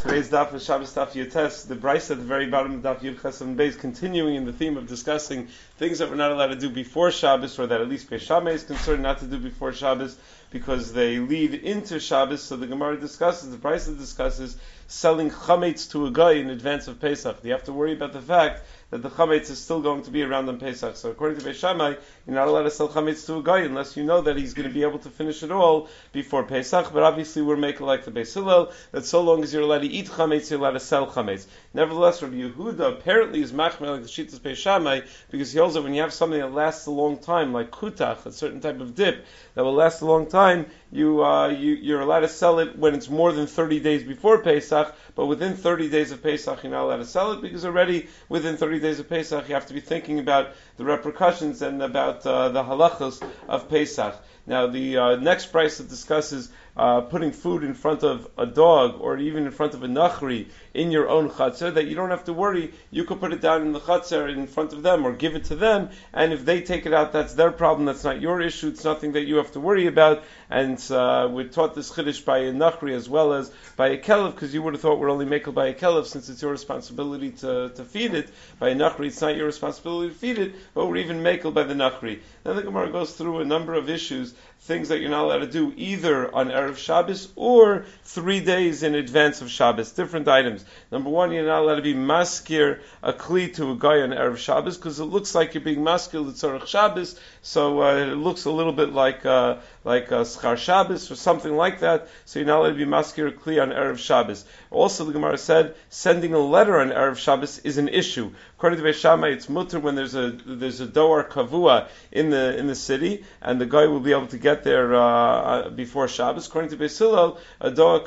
Today's daf is Shabbos Daf Yates. The Bryce at the very bottom of Daf Yud Ches and Beis, continuing in the theme of discussing things that we're not allowed to do before Shabbos, or that at least Beis Shammai is concerned not to do before Shabbos, because they lead into Shabbos. So the Gemara discusses, the Bryce discusses, selling chametz to a guy in advance of Pesach. You have to worry about the fact that the chametz is still going to be around on Pesach. So according to Beis Shammai, you're not allowed to sell chametz to a guy unless you know that he's going to be able to finish it all before Pesach. But obviously we're making like the Beis Hillel, that so long as you're allowed to eat chametz, you're allowed to sell chametz. Nevertheless, Rabbi Yehuda apparently is machmer like the Shittas Beis Shammai, because he holds that when you have something that lasts a long time, like kutach, a certain type of dip that will last a long time, you're allowed to sell it when it's more than 30 days before Pesach, but within 30 days of Pesach you're not allowed to sell it, because already within 30 days of Pesach you have to be thinking about the repercussions and about the halachos of Pesach. Now the next price that discusses putting food in front of a dog or even in front of a nachri in your own chutzner, that you don't have to worry, you could put it down in the chutzner in front of them or give it to them, and if they take it out, that's their problem, that's not your issue, it's nothing that you have to worry about. And we're taught this chiddush by a nachri as well as by a kelev, because you would have thought we're only makel by a kelev since it's your responsibility to feed it. By a nachri it's not your responsibility to feed it, but we're even makel by the nachri. Then the Gemara goes through a number of issues, things that you're not allowed to do either on Erev Shabbos or 3 days in advance of Shabbos, different items. Number one, you're not allowed to be maskir a kli to a guy on Erev Shabbos, because it looks like you're being maskir l'tzorech Shabbos, so it looks a little bit like Schar Shabbos or something like that, so you're not allowed to be maskir a kli on Erev Shabbos. Also, the Gemara said, sending a letter on Erev Shabbos is an issue. According to Beis Shammai, it's mutter when there's a doar kavua in the city, and the guy will be able to get there before Shabbos. According to Beis Hillel, a doar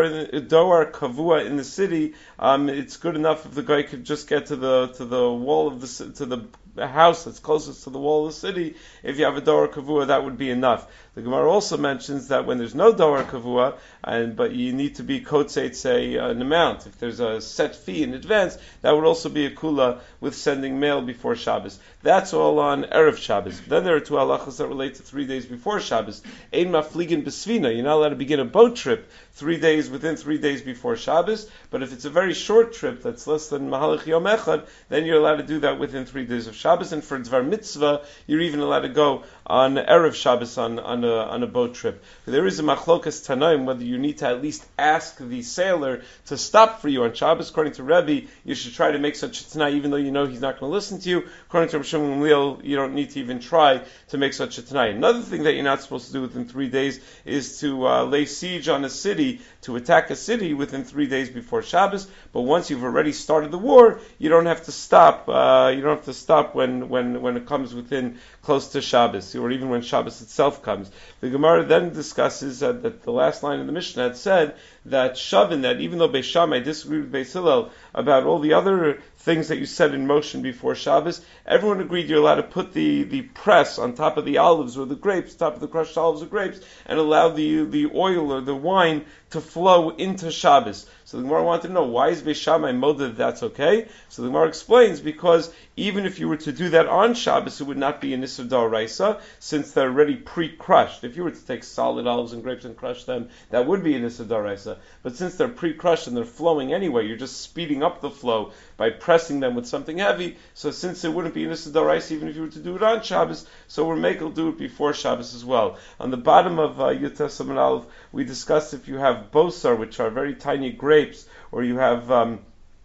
kavua in the city, it's good enough if the guy could just get to the wall of the house that's closest to the wall of the city. If you have a doar kavua, that would be enough. The Gemara also mentions that when there's no doar kavua, but you need to be kotzeit, say, an amount. If there's a set fee in advance, that would also be a kula with sending mail before Shabbos. That's all on Erev Shabbos. Then there are two halachas that relate to 3 days before Shabbos. Ein mafligin besvina. You're not allowed to begin a boat trip within 3 days before Shabbos, but if it's a very short trip that's less than mahalach yom echad, then you're allowed to do that within 3 days of Shabbos. And for dvar mitzvah, you're even allowed to go on Erev Shabbos on a boat trip. There is a machlokas tanaim whether you need to at least ask the sailor to stop for you on Shabbos. According to Rebbe, you should try to make such a tanai, even though you know he's not going to listen to you. According to Rav Shimon Gamliel, you don't need to even try to make such a tanai. Another thing that you're not supposed to do within 3 days is to lay siege on a city, to attack a city within 3 days before Shabbos. But once you've already started the war, you don't have to stop. You don't have to stop when it comes within close to Shabbos, or even when Shabbos itself comes. The Gemara then discusses that the last line of the Mishnah had said that Shavin, that even though Beis Shammai disagreed with Beis Hillel about all the other things that you set in motion before Shabbos, everyone agreed you're allowed to put the press on top of the olives or the grapes, top of the crushed olives or grapes, and allow the oil or the wine to flow into Shabbos. So the Gemara wanted to know, why is Beis Shammai moded that's okay? So the Gemara explains, because even if you were to do that on Shabbos, it would not be an Isser D'Oraisa, since they're already pre-crushed. If you were to take solid olives and grapes and crush them, that would be an Isser D'Oraisa. But since they're pre-crushed and they're flowing anyway, you're just speeding up the flow by pressing them with something heavy. So since it wouldn't be an Isser D'Oraisa even if you were to do it on Shabbos, so we're making do it before Shabbos as well. On the bottom of Yud Tes Amud Aleph, we discussed if you have bosar, which are very tiny grapes, or you have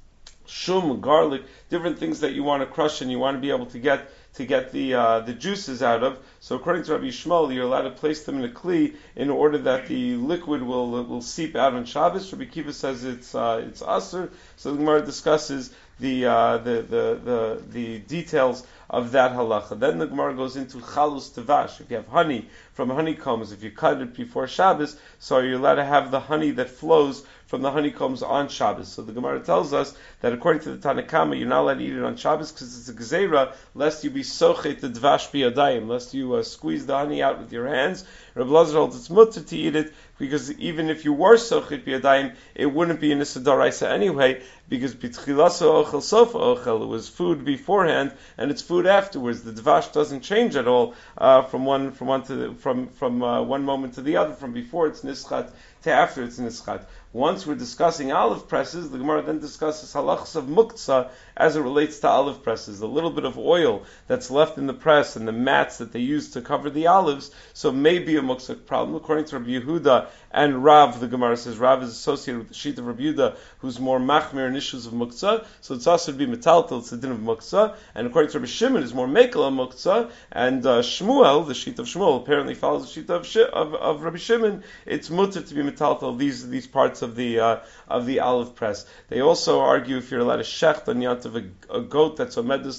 shum, garlic, different things that you want to crush and you want to be able to get the juices out of. So according to Rabbi Yishmael, you're allowed to place them in a kli in order that the liquid will seep out on Shabbos. Rabbi Kiva says it's asur. So the Gemara discusses the details of that halacha. Then the Gemara goes into chalus tevash. If you have honey from honeycombs, if you cut it before Shabbos, so you're allowed to have the honey that flows from the honeycombs on Shabbos. So the Gemara tells us that according to the Tanna Kama, you're not allowed to eat it on Shabbos because it's a gzeira, lest you be sochet the dvash biyadayim, lest you squeeze the honey out with your hands. Rabbi Lazar holds it's mutter to eat it, because even if you were sochet biyadayim, it wouldn't be an Isser D'Oraisa anyway, because bitchilasa ochel sofa ochel, it was food beforehand and it's food afterwards. The dvash doesn't change at all from one moment to the other, from before it's nischat to after it's nischat. Once we're discussing olive presses, the Gemara then discusses halachas of muktzah as it relates to olive presses. The little bit of oil that's left in the press and the mats that they use to cover the olives, so maybe a muktzah problem. According to Rabbi Yehuda and Rav, the Gemara says Rav is associated with the sheet of Rabbi Yehuda, who's more machmir in issues of muktzah, so it's also to be metaltal, it's the din of muktzah. And according to Rabbi Shimon, is more mekel of muktzah, and Shmuel, the sheet of Shmuel, apparently follows the sheet of Rabbi Shimon. It's mutter to be metaltal these parts of the olive press. They also argue if you're allowed to shecht on yant of a goat that's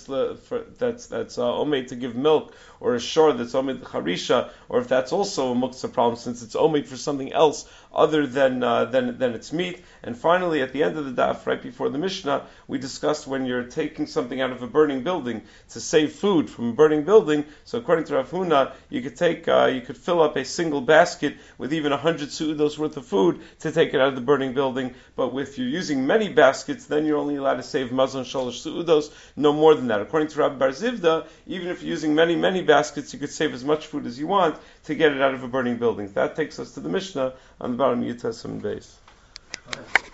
omeid to give milk, or a shor that's omeid charisha, or if that's also a muktzah problem since it's omeid for something else other than its meat. And finally, at the end of the daf, right before the Mishnah, we discussed when you're taking something out of a burning building to save food from a burning building. So according to Rav Huna, you could fill up a single basket with even 100 su'udos worth of food to take it out of the burning building. But if you're using many baskets, then you're only allowed to save mazon shalosh su'udos, no more than that. According to Rabbi Bar Zivda, even if you're using many baskets, you could save as much food as you want to get it out of a burning building. That takes us to the Mishnah on the bottom of Yud Tes Amud Beis.